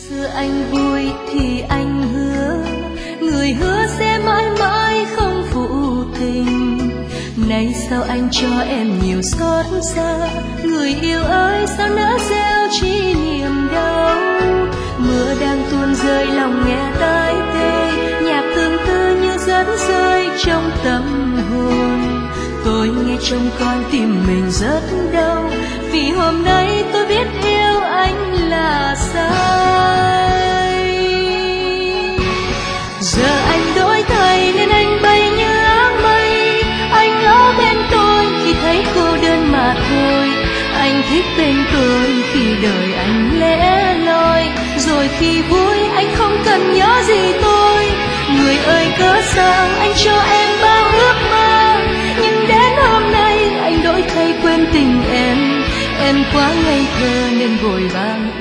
Xưa anh vui thì anh hứa, người hứa sẽ mãi mãi không phụ tình. Nay sao anh cho em nhiều xót xa, người yêu ơi sao nỡ gieo chi niềm đau. Mưa đang tuôn rơi lòng nghe tai tê, nhạc tương tư như dẫn rơi trong tâm hồn. Tôi nghe trong con tim mình rất đau, vì hôm nay tôi biết yêu anh là sai. Giờ anh đổi thay nên anh bay như áng mây, anh ở bên tôi khi thấy cô đơn mà thôi. Anh thích bên tôi khi đời anh lẻ loi, rồi khi vui anh không cần nhớ gì tôi. Người ơi cớ sao anh cho em bao ước mơ, nhưng đến hôm nay anh đổi thay quên tình em. Em quá ngây thơ nên vội vàng